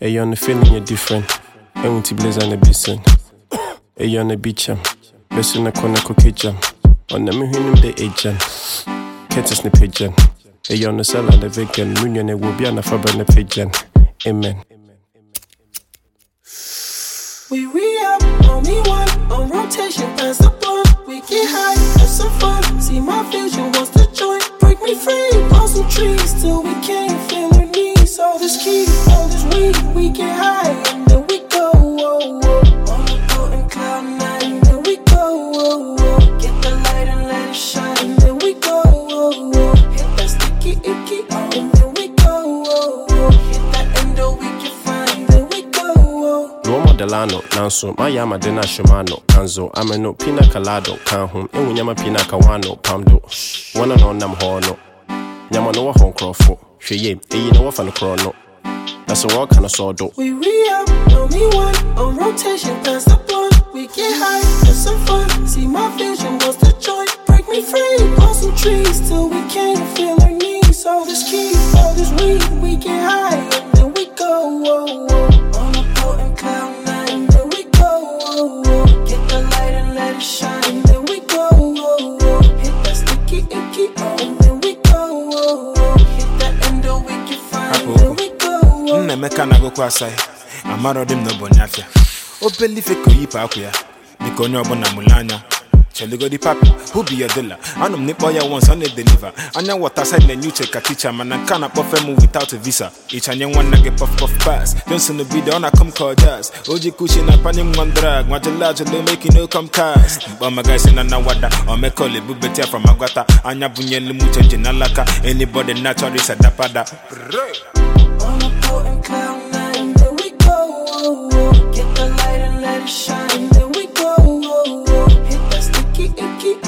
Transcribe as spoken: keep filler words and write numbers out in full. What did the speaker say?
Hey, on the feeling you're different. I want to blaze on the basin. Hey, on the beach, I'm messing a corner kitchen. On the moon, the agent. Can't snip pigeon. Hey, on the cell and the vegan. Munion, it will be on the fabric and the pigeon. Amen. We re-up, only one, on rotation, pass the blunt. We get high, have some fun, see my vision, wants to join. Break me free, plant some trees, till we can't feel our knees. All this key, all this weed, we get high, and then we go, whoa, whoa. On a boat in cloud nine, then we go, whoa, whoa. Get the light and let it shine, and then we go, whoa, whoa. Hit that sticky icky, and then we go, whoa, whoa. Hit that endo, we can find, then we go, whoa. Roma Delano, Nanso, Mayama Dena Shimano, Anzo, Ameno, Pina Calado, Canhum, Ewyama Pina Kawano, Pamdo, one and on Nam Horno, Yamano Hong Crofo, Sheye, a no off on the chrono. That's a walk and a sword. We re-up, only one, on rotation, pass the blunt. We get high, have some fun, see my vision, wants to join. Break me free, plant some trees, till we can't feel our knees. All this key, all this weed, we get high, and then we go, whoa, whoa. On a boat in cloud nine, then we go, whoa, whoa. Get the light and let it shine, then we go, whoa, whoa. Hit that sticky icky, and then we go, whoa, whoa. Hit that endo, we can find, then we go, whoa. Nemeka na go kwasai, amaro dim no bonyafia. O believe ko yipa akuya, bikonyo bona mulanya. Chele go di papi, who be your dealer? Anum ni boya once on the deliver. Anya water side the new check a teacher man and can't perform without a visa. Each and young one nugget puff puff pass. Don't send the video on a come call jazz. Oji cushion a panning one drag. What a large low making no come cast. But my guys in an awada or me call it bubetia from Agata. Anya bunyan limucha jinalaka. Anybody natural is a dapada. On a boat in cloud nine, then we go, whoa, whoa. Get the light and let it shine, then we go, whoa, whoa. Hit that sticky icky,